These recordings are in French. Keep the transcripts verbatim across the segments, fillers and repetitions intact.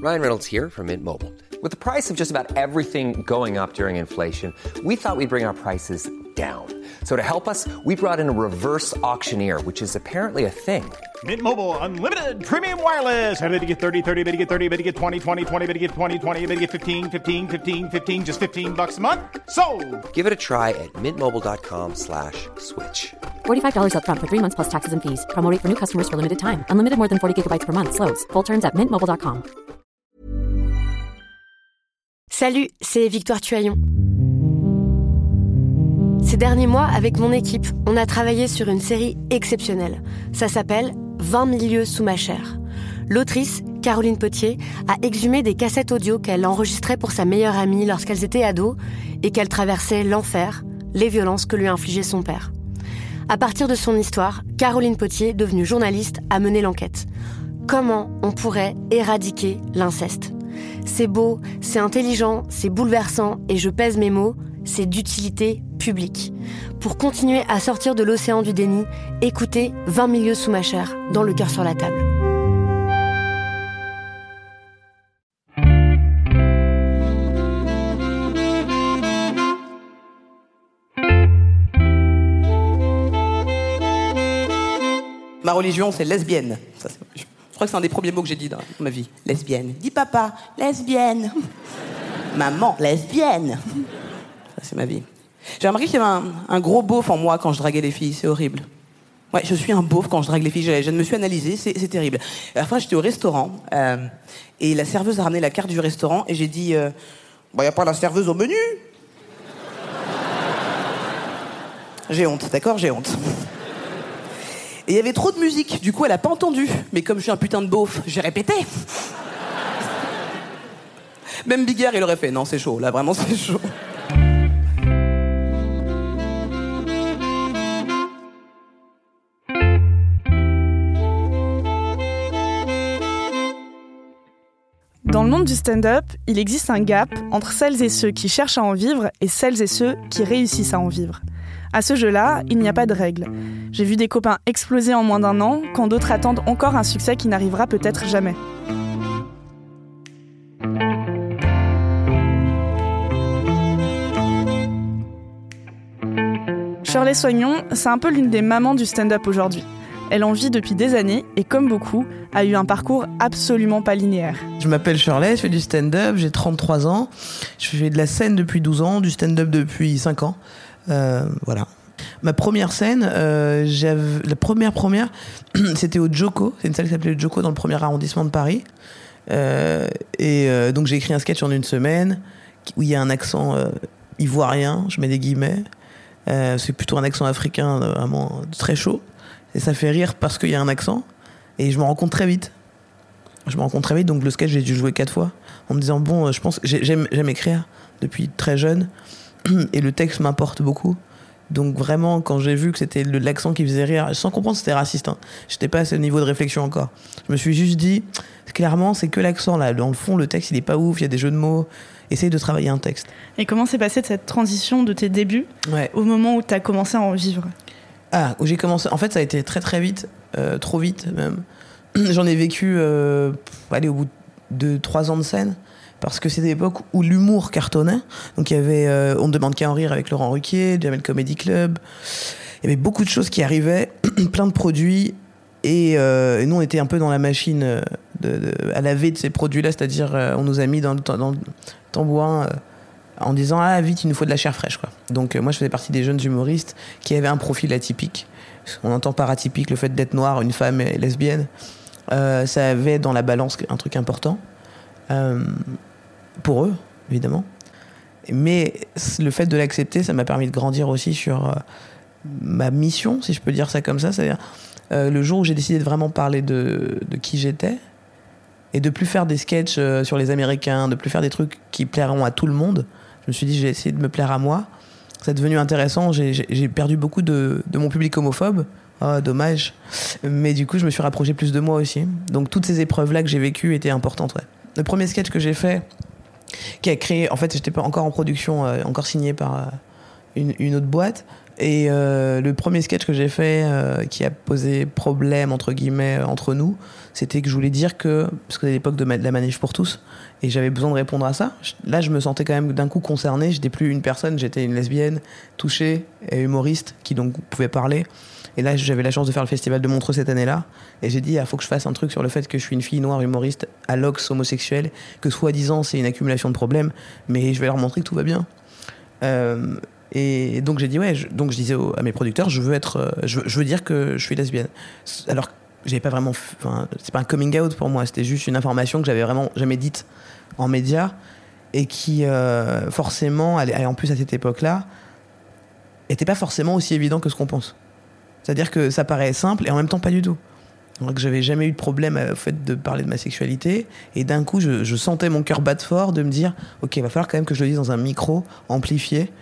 Ryan Reynolds here from Mint Mobile. With the price of just about everything going up during inflation, we thought we'd bring our prices down. So to help us, we brought in a reverse auctioneer, which is apparently a thing. Mint Mobile Unlimited Premium Wireless. How to get thirty, thirty, how to get thirty, how to get twenty, twenty, twenty, how to get twenty, twenty, how to get fifteen, fifteen, fifteen, fifteen, just fifteen bucks a month? Sold! Give it a try at mintmobile.com slash switch. forty-five dollars up front for three months plus taxes and fees. Promo rate for new customers for limited time. Unlimited more than forty gigabytes per month. Slows full terms at mint mobile dot com. Salut, c'est Victoire Tuaillon. Ces derniers mois, avec mon équipe, on a travaillé sur une série exceptionnelle. Ça s'appelle vingt mille lieues sous ma chair. L'autrice, Caroline Potier, a exhumé des cassettes audio qu'elle enregistrait pour sa meilleure amie lorsqu'elles étaient ados et qu'elle traversait l'enfer, les violences que lui infligeait son père. À partir de son histoire, Caroline Potier, devenue journaliste, a mené l'enquête. Comment on pourrait éradiquer l'inceste ? C'est beau, c'est intelligent, c'est bouleversant et je pèse mes mots, c'est d'utilité publique. Pour continuer à sortir de l'océan du déni, écoutez vingt mille lieues sous ma chair, dans Le cœur sur la table. Ma religion, c'est lesbienne. Ça, c'est... Je crois que c'est un des premiers mots que j'ai dit dans ma vie. Lesbienne. Dis papa, lesbienne. Maman, lesbienne. Ça, c'est ma vie. J'ai remarqué qu'il y avait un, un gros beauf en moi quand je draguais les filles. C'est horrible. Ouais, je suis un beauf quand je drague les filles. Je, je me suis analysée, c'est, c'est terrible. La fois, j'étais au restaurant euh, et la serveuse a ramené la carte du restaurant et j'ai dit euh, « Bah, y a pas la serveuse au menu ?» J'ai honte, d'accord ? J'ai honte. Et il y avait trop de musique, du coup elle a pas entendu. Mais comme je suis un putain de beauf, j'ai répété. Même Bigard il aurait fait, non c'est chaud, là vraiment c'est chaud. Dans le monde du stand-up, il existe un gap entre celles et ceux qui cherchent à en vivre et celles et ceux qui réussissent à en vivre. À ce jeu-là, il n'y a pas de règles. J'ai vu des copains exploser en moins d'un an, quand d'autres attendent encore un succès qui n'arrivera peut-être jamais. Shirley Soignon, c'est un peu l'une des mamans du stand-up aujourd'hui. Elle en vit depuis des années et, comme beaucoup, a eu un parcours absolument pas linéaire. Je m'appelle Shirley, je fais du stand-up, j'ai trente-trois ans. Je fais de la scène depuis douze ans, du stand-up depuis cinq ans. Euh, voilà. Ma première scène, euh, j'avais, la première première, c'était au Joko. C'est une salle qui s'appelait le Joko dans le premier arrondissement de Paris. Euh, et euh, donc j'ai écrit un sketch en une semaine où il y a un accent euh, ivoirien, je mets des guillemets. Euh, c'est plutôt un accent africain euh, vraiment très chaud. Et ça fait rire parce qu'il y a un accent. Et je me rends compte très vite. Je me rends compte très vite. Donc le sketch, j'ai dû jouer quatre fois en me disant bon, je pense, j'aime, j'aime écrire depuis très jeune. Et le texte m'importe beaucoup. Donc vraiment, quand j'ai vu que c'était le, l'accent qui faisait rire, sans comprendre que c'était raciste, hein, j'étais pas à ce niveau de réflexion encore. Je me suis juste dit, clairement, c'est que l'accent là. Dans le fond, le texte, il est pas ouf, il y a des jeux de mots. Essaye de travailler un texte. Et comment s'est passée cette transition de tes débuts ouais. au moment où tu as commencé à en vivre ? Ah, où j'ai commencé. En fait, ça a été très très vite, euh, trop vite même. J'en ai vécu, euh, allez, au bout de trois ans de scène. Parce que c'était l'époque où l'humour cartonnait. Donc il y avait euh, On ne demande qu'à en rire avec Laurent Ruquier, Jamel Comedy Club. Il y avait beaucoup de choses qui arrivaient, plein de produits. Et, euh, et nous, on était un peu dans la machine de, de, à laver de ces produits-là. C'est-à-dire, euh, on nous a mis dans le, dans le tambourin euh, en disant « Ah, vite, il nous faut de la chair fraîche. » quoi. Donc euh, moi, je faisais partie des jeunes humoristes qui avaient un profil atypique. On entend par atypique le fait d'être noir, une femme et lesbienne. Euh, ça avait dans la balance un truc important. Euh, pour eux, évidemment. Mais le fait de l'accepter, ça m'a permis de grandir aussi sur euh, ma mission, si je peux dire ça comme ça. C'est-à-dire, euh, le jour où j'ai décidé de vraiment parler de, de qui j'étais, et de plus faire des sketchs euh, sur les Américains, de plus faire des trucs qui plairont à tout le monde, je me suis dit, j'ai essayé de me plaire à moi. C'est devenu intéressant. J'ai, j'ai, j'ai perdu beaucoup de, de mon public homophobe. Oh, dommage. Mais du coup, je me suis rapproché plus de moi aussi. Donc, toutes ces épreuves-là que j'ai vécues étaient importantes, ouais. Le premier sketch que j'ai fait, qui a créé... En fait, j'étais pas encore en production, euh, encore signé par euh, une, une autre boîte. Et euh, le premier sketch que j'ai fait euh, qui a posé problème entre guillemets entre nous, c'était que je voulais dire que, parce que c'était l'époque de, ma, de la manif pour tous, et j'avais besoin de répondre à ça. Là, je me sentais quand même d'un coup concerné. J'étais plus une personne, j'étais une lesbienne touchée et humoriste qui donc pouvait parler. Et là, j'avais la chance de faire le festival de Montreux cette année-là, et j'ai dit, il ah, faut que je fasse un truc sur le fait que je suis une fille noire humoriste à l'ox homosexuelle, que soi-disant c'est une accumulation de problèmes, mais je vais leur montrer que tout va bien. Euh, Et donc j'ai dit ouais, je, donc je disais aux, à mes producteurs, je veux être, euh, je, veux, je veux dire que je suis lesbienne. Alors j'avais pas vraiment, enfin c'est pas un coming out pour moi, c'était juste une information que j'avais vraiment jamais dite en médias et qui euh, forcément, et en plus à cette époque-là, était pas forcément aussi évident que ce qu'on pense. C'est-à-dire que ça paraît simple et en même temps pas du tout. Donc j'avais jamais eu de problème au fait de parler de ma sexualité et d'un coup je, je sentais mon cœur battre fort de me dire ok, il va falloir quand même que je le dise dans un micro amplifié.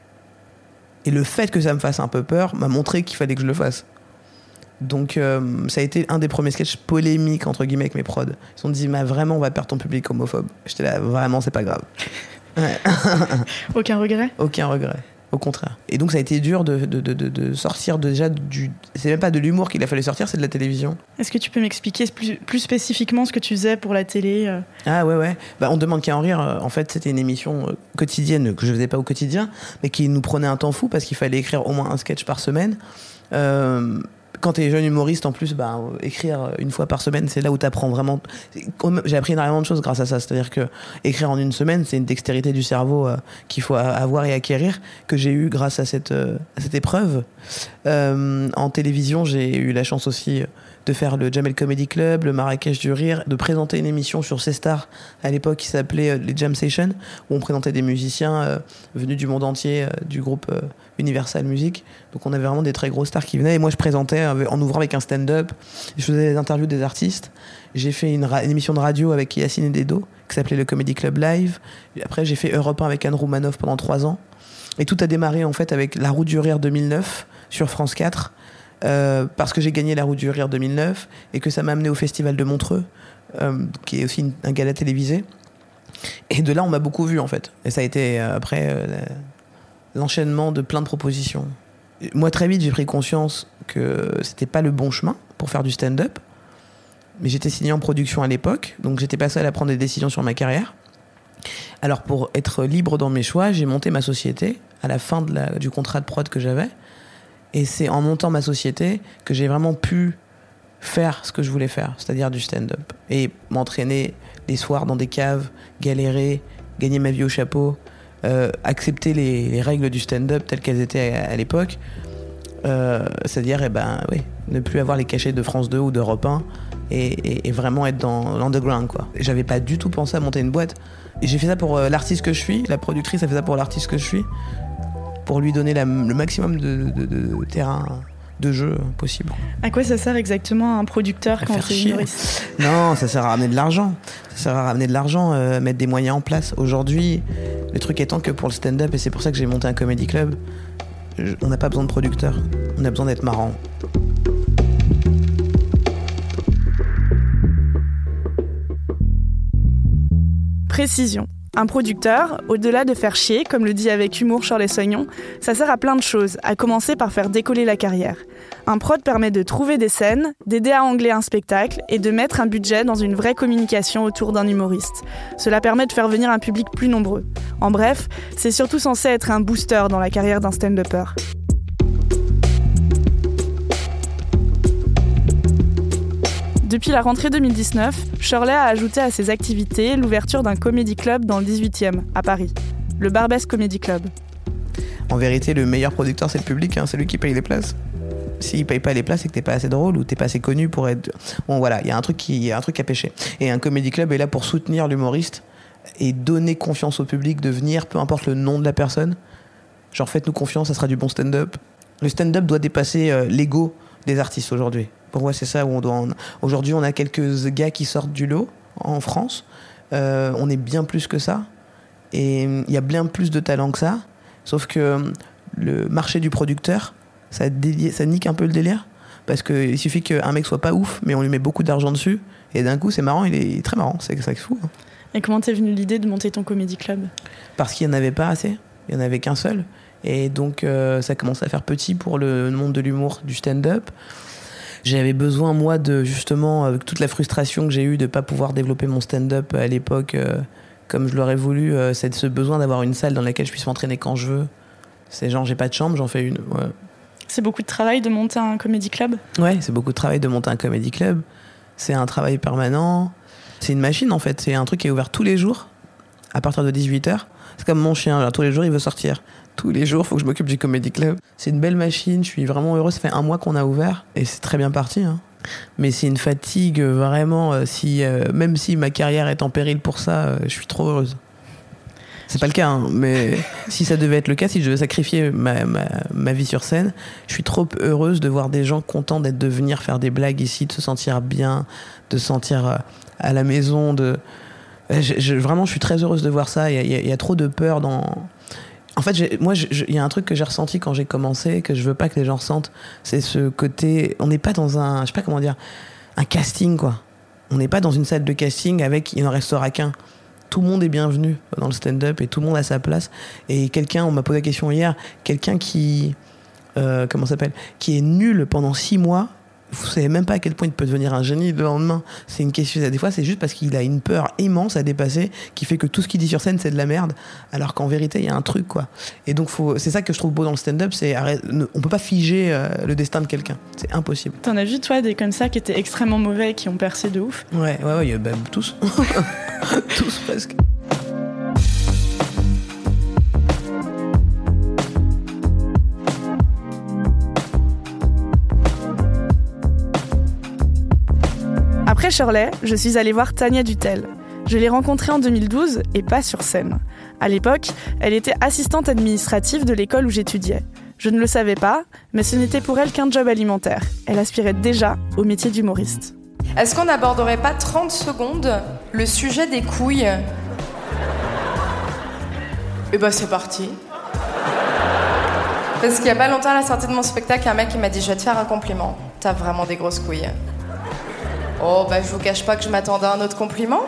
Et le fait que ça me fasse un peu peur m'a montré qu'il fallait que je le fasse. Donc euh, ça a été un des premiers sketchs polémiques entre guillemets avec mes prods. Ils se sont dit, mais vraiment on va perdre ton public homophobe. J'étais là, vraiment c'est pas grave. Ouais. Aucun regret ? Aucun regret, au contraire. Et donc ça a été dur de, de, de, de sortir de, déjà du... C'est même pas de l'humour qu'il a fallu sortir, c'est de la télévision. Est-ce que tu peux m'expliquer plus, plus spécifiquement ce que tu faisais pour la télé euh... Ah ouais, ouais. Bah, on demande qu'à en rire. En fait, c'était une émission quotidienne que je faisais pas au quotidien, mais qui nous prenait un temps fou parce qu'il fallait écrire au moins un sketch par semaine. Euh... Quand t'es jeune humoriste, en plus, bah, écrire une fois par semaine, c'est là où t'apprends vraiment. J'ai appris énormément de choses grâce à ça. C'est-à-dire que écrire en une semaine, c'est une dextérité du cerveau euh, qu'il faut avoir et acquérir, que j'ai eu grâce à cette, euh, à cette épreuve. Euh, en télévision, j'ai eu la chance aussi de faire le Jamel Comedy Club, le Marrakech du Rire, de présenter une émission sur C-Star à l'époque qui s'appelait euh, les Jam Sessions, où on présentait des musiciens euh, venus du monde entier, euh, du groupe euh, Universal Music. Donc on avait vraiment des très gros stars qui venaient et moi je présentais en ouvrant avec un stand-up, je faisais des interviews des artistes. J'ai fait une, ra- une émission de radio avec Yacine et Dedo qui s'appelait le Comedy Club Live. Et après j'ai fait Europe un avec Anne Roumanoff pendant trois ans. Et tout a démarré en fait avec La Roue du Rire deux mille neuf sur France quatre, euh, parce que j'ai gagné La Roue du Rire deux mille neuf et que ça m'a amené au Festival de Montreux, euh, qui est aussi une, un gala télévisé. Et de là on m'a beaucoup vu en fait. Et ça a été euh, après euh, l'enchaînement de plein de propositions. Moi, très vite, j'ai pris conscience que c'était pas le bon chemin pour faire du stand-up. Mais j'étais signé en production à l'époque, donc j'étais pas seul à prendre des décisions sur ma carrière. Alors, pour être libre dans mes choix, j'ai monté ma société à la fin de la, du contrat de prod que j'avais. Et c'est en montant ma société que j'ai vraiment pu faire ce que je voulais faire, c'est-à-dire du stand-up. Et m'entraîner les soirs dans des caves, galérer, gagner ma vie au chapeau. Euh, accepter les, les règles du stand-up telles qu'elles étaient à, à l'époque, euh, c'est-à-dire eh ben, oui, ne plus avoir les cachets de France deux ou d'Europe un et, et, et vraiment être dans l'underground, quoi. J'avais pas du tout pensé à monter une boîte. Et j'ai fait ça pour euh, l'artiste que je suis, la productrice a fait ça pour l'artiste que je suis, pour lui donner la, le maximum de, de, de, de terrain de jeu possible. À quoi ça sert exactement un producteur quand c'est humoriste ? Non, ça sert à ramener de l'argent. Ça sert à ramener de l'argent, euh, mettre des moyens en place. Aujourd'hui, le truc étant que pour le stand-up, et c'est pour ça que j'ai monté un comedy club, je, on n'a pas besoin de producteur. On a besoin d'être marrant. Précision. Un producteur, au-delà de faire chier, comme le dit avec humour Shirley Soignon, ça sert à plein de choses, à commencer par faire décoller la carrière. Un prod permet de trouver des scènes, d'aider à angler un spectacle et de mettre un budget dans une vraie communication autour d'un humoriste. Cela permet de faire venir un public plus nombreux. En bref, c'est surtout censé être un booster dans la carrière d'un stand-upper. Depuis la rentrée deux mille dix-neuf, Shirley a ajouté à ses activités l'ouverture d'un comedy club dans le dix-huitième, à Paris, le Barbès Comedy Club. En vérité, le meilleur producteur, c'est le public, hein, c'est lui qui paye les places. S'il paye pas les places, c'est que t'es pas assez drôle ou t'es pas assez connu pour être... Bon voilà, il y a un truc qui, y a un truc à pêcher. Et un comedy club est là pour soutenir l'humoriste et donner confiance au public de venir, peu importe le nom de la personne. Genre, faites-nous confiance, ça sera du bon stand-up. Le stand-up doit dépasser euh, l'ego des artistes aujourd'hui. Pour moi, c'est ça où on doit... En... Aujourd'hui, on a quelques gars qui sortent du lot en France. Euh, on est bien plus que ça. Et il y a bien plus de talent que ça. Sauf que le marché du producteur, ça, délie... ça nique un peu le délire. Parce qu'il suffit qu'un mec soit pas ouf, mais on lui met beaucoup d'argent dessus. Et d'un coup, c'est marrant, il est très marrant. C'est ça qui est fou. Hein. Et comment t'es venue l'idée de monter ton comedy club ? Parce qu'il n'y en avait pas assez. Il n'y en avait qu'un seul. Et donc, euh, ça commençait à faire petit pour le monde de l'humour, du stand-up. J'avais besoin, moi, de justement, avec toute la frustration que j'ai eue de ne pas pouvoir développer mon stand-up à l'époque euh, comme je l'aurais voulu, euh, c'est ce besoin d'avoir une salle dans laquelle je puisse m'entraîner quand je veux. C'est genre, j'ai pas de chambre, j'en fais une. Ouais. C'est beaucoup de travail de monter un comedy club ? Ouais, c'est beaucoup de travail de monter un comedy club. C'est un travail permanent. C'est une machine, en fait. C'est un truc qui est ouvert tous les jours, à partir de dix-huit heures. C'est comme mon chien, genre, tous les jours, il veut sortir. Tous les jours, il faut que je m'occupe du comedy club. C'est une belle machine, je suis vraiment heureux. Ça fait un mois qu'on a ouvert et c'est très bien parti. Hein. Mais c'est une fatigue, vraiment. Euh, si, euh, même si ma carrière est en péril pour ça, euh, je suis trop heureuse. C'est pas le cas, hein, mais si ça devait être le cas, si je devais sacrifier ma, ma, ma vie sur scène, je suis trop heureuse de voir des gens contents d'être de venir faire des blagues ici, de se sentir bien, de se sentir euh, à la maison. De... Je, je, vraiment, je suis très heureuse de voir ça. Il y a, il y a trop de peur dans... En fait, j'ai, moi, il y a un truc que j'ai ressenti quand j'ai commencé, que je veux pas que les gens ressentent, c'est ce côté... On n'est pas dans un... Je sais pas comment dire... Un casting, quoi. On n'est pas dans une salle de casting avec... Il n'en restera qu'un. Tout le monde est bienvenu dans le stand-up et tout le monde a sa place. Et quelqu'un, on m'a posé la question hier, quelqu'un qui... Euh, comment ça s'appelle ? Qui est nul pendant six mois... Vous savez même pas à quel point il peut devenir un génie le lendemain. C'est une question. Des fois, c'est juste parce qu'il a une peur immense à dépasser qui fait que tout ce qu'il dit sur scène, c'est de la merde. Alors qu'en vérité, il y a un truc, quoi. Et donc, faut... c'est ça que je trouve beau dans le stand-up. C'est arrête... on peut pas figer euh, le destin de quelqu'un. C'est impossible. T'en as vu, toi, des comme ça qui étaient extrêmement mauvais et qui ont percé de ouf ? Ouais, ouais, ouais. Bah, tous. Tous presque. Après Shirley, je suis allée voir Tania Dutel. Je l'ai rencontrée en deux mille douze et pas sur scène. À l'époque, elle était assistante administrative de l'école où j'étudiais. Je ne le savais pas, mais ce n'était pour elle qu'un job alimentaire. Elle aspirait déjà au métier d'humoriste. Est-ce qu'on n'aborderait pas trente secondes le sujet des couilles ? Eh ben c'est parti. Parce qu'il y a pas longtemps, à la sortie de mon spectacle, un mec il m'a dit « Je vais te faire un compliment. T'as vraiment des grosses couilles. » Oh, bah je vous cache pas que je m'attendais à un autre compliment.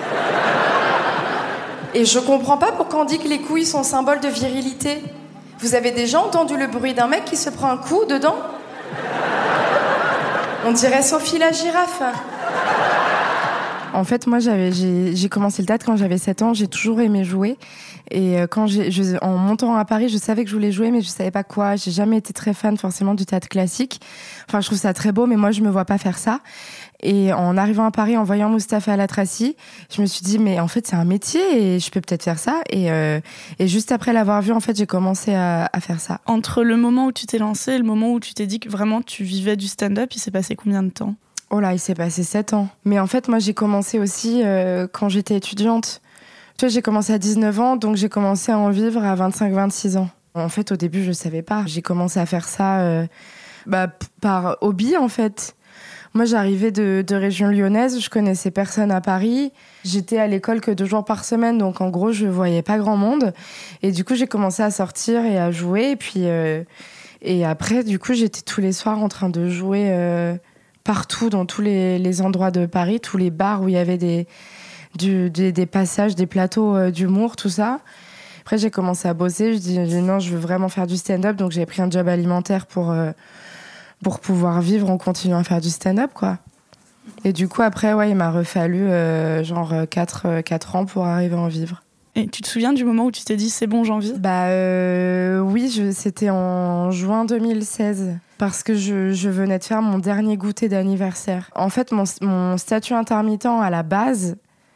Et je comprends pas pourquoi on dit que les couilles sont symbole de virilité. Vous avez déjà entendu le bruit d'un mec qui se prend un coup dedans ? On dirait Sophie la girafe. En fait, moi, j'avais, j'ai, j'ai commencé le théâtre quand j'avais sept ans. J'ai toujours aimé jouer. Et quand j'ai, je, en montant à Paris, je savais que je voulais jouer, mais je savais pas quoi. J'ai jamais été très fan forcément du théâtre classique. Enfin, je trouve ça très beau, mais moi, je me vois pas faire ça. Et en arrivant à Paris, en voyant Mustapha Alatrassi, je me suis dit, mais en fait, c'est un métier et je peux peut-être faire ça. Et, euh, et juste après l'avoir vu, en fait, j'ai commencé à, à faire ça. Entre le moment où tu t'es lancée et le moment où tu t'es dit que vraiment tu vivais du stand-up, il s'est passé combien de temps ? Oh là, il s'est passé sept ans. Mais en fait, moi, j'ai commencé aussi euh, quand j'étais étudiante. Tu vois, j'ai commencé à dix-neuf ans, donc j'ai commencé à en vivre à vingt-cinq vingt-six ans. En fait, au début, je savais pas. J'ai commencé à faire ça euh, bah, p- par hobby, en fait. Moi, j'arrivais de, de région lyonnaise, je connaissais personne à Paris. J'étais à l'école que deux jours par semaine, donc en gros, je voyais pas grand monde. Et du coup, j'ai commencé à sortir et à jouer. Et puis, euh, et après, du coup, j'étais tous les soirs en train de jouer euh, partout, dans tous les, les endroits de Paris, tous les bars où il y avait des, du, des, des passages, des plateaux euh, d'humour, tout ça. Après, j'ai commencé à bosser. Je dis, non, je veux vraiment faire du stand-up. Donc, j'ai pris un job alimentaire pour... Euh, pour pouvoir vivre en continuant à faire du stand-up, quoi. Et du coup, après, ouais, il m'a refallu euh, genre quatre ans pour arriver à en vivre. Et tu te souviens du moment où tu t'es dit « c'est bon, j'en vis » ? Bah euh, oui, je, c'était en juin deux mille seize, parce que je, je venais de faire mon dernier goûter d'anniversaire. En fait, mon, mon statut intermittent, à la base,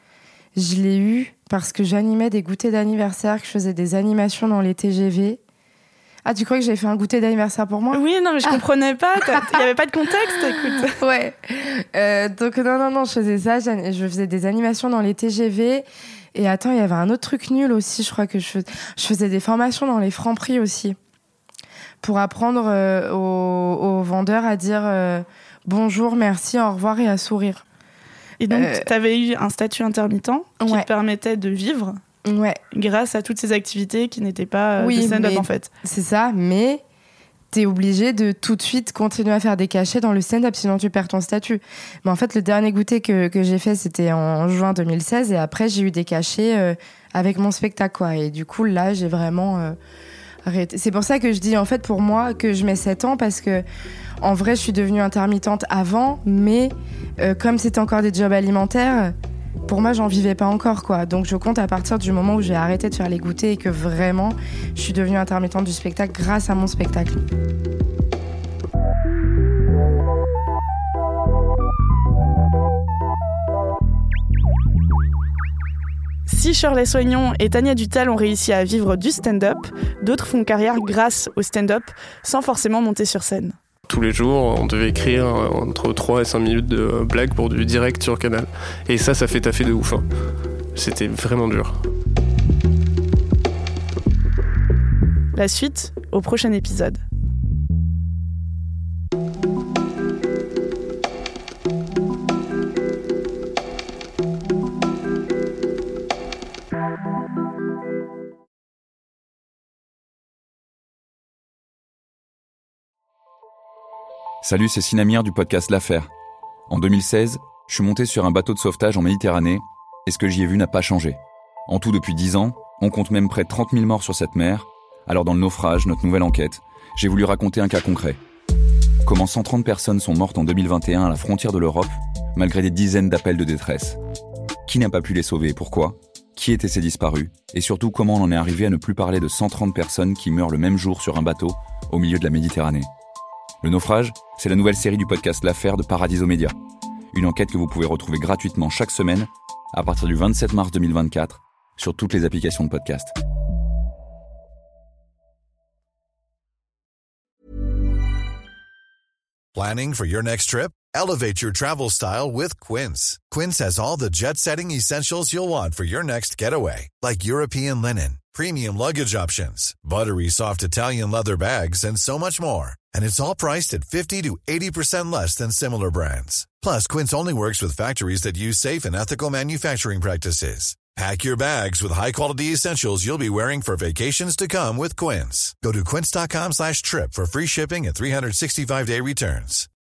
je l'ai eu parce que j'animais des goûters d'anniversaire, que je faisais des animations dans les T G V. Ah, tu crois que j'avais fait un goûter d'anniversaire pour moi ? Oui, non, mais je ah. comprenais pas. Il n'y avait pas de contexte, écoute. Ouais. Euh, donc, non, non, non, je faisais ça. Je faisais des animations dans les T G V. Et attends, il y avait un autre truc nul aussi, je crois que je faisais. Je faisais des formations dans les Franprix aussi. Pour apprendre euh, aux, aux vendeurs à dire euh, bonjour, merci, au revoir et à sourire. Et donc, euh... tu avais eu un statut intermittent qui ouais. te permettait de vivre. Ouais. Grâce à toutes ces activités qui n'étaient pas euh, oui, de stand-up mais en fait. C'est ça, mais t'es obligé de tout de suite continuer à faire des cachets dans le stand-up, sinon tu perds ton statut. Mais en fait, le dernier goûter que, que j'ai fait, c'était en juin deux mille seize, et après, j'ai eu des cachets euh, avec mon spectacle, quoi. Et du coup, là, j'ai vraiment euh, arrêter. C'est pour ça que je dis, en fait, pour moi, que je mets sept ans, parce que, en vrai, je suis devenue intermittente avant, mais euh, comme c'était encore des jobs alimentaires, pour moi, j'en vivais pas encore, quoi. Donc, je compte à partir du moment où j'ai arrêté de faire les goûters et que vraiment, je suis devenue intermittente du spectacle grâce à mon spectacle. Si Shirley Soignon et Tania Dutal ont réussi à vivre du stand-up, d'autres font carrière grâce au stand-up sans forcément monter sur scène. Tous les jours, on devait écrire entre trois et cinq minutes de blagues pour du direct sur Canal. Et ça, ça fait taffer de ouf. Hein. C'était vraiment dur. La suite au prochain épisode. Salut, c'est Sinamir du podcast L'Affaire. En deux mille seize, je suis monté sur un bateau de sauvetage en Méditerranée et ce que j'y ai vu n'a pas changé. En tout, depuis dix ans, on compte même près de trente mille morts sur cette mer. Alors dans le naufrage, notre nouvelle enquête, j'ai voulu raconter un cas concret. Comment cent trente personnes sont mortes en deux mille vingt et un à la frontière de l'Europe, malgré des dizaines d'appels de détresse. Qui n'a pas pu les sauver et pourquoi ? Qui étaient ces disparus ? Et surtout, comment on en est arrivé à ne plus parler de cent trente personnes qui meurent le même jour sur un bateau au milieu de la Méditerranée ? Le naufrage, c'est la nouvelle série du podcast L'Affaire de Paradiso Média. Une enquête que vous pouvez retrouver gratuitement chaque semaine à partir du vingt-sept mars deux mille vingt-quatre sur toutes les applications de podcast. Planning for your next trip? Elevate your travel style with Quince. Quince has all the jet-setting essentials you'll want for your next getaway, like European linen, premium luggage options, buttery soft Italian leather bags, and so much more. And it's all priced at fifty to eighty percent less than similar brands. Plus, Quince only works with factories that use safe and ethical manufacturing practices. Pack your bags with high-quality essentials you'll be wearing for vacations to come with Quince. Go to quince.com slash trip for free shipping and three sixty-five day returns.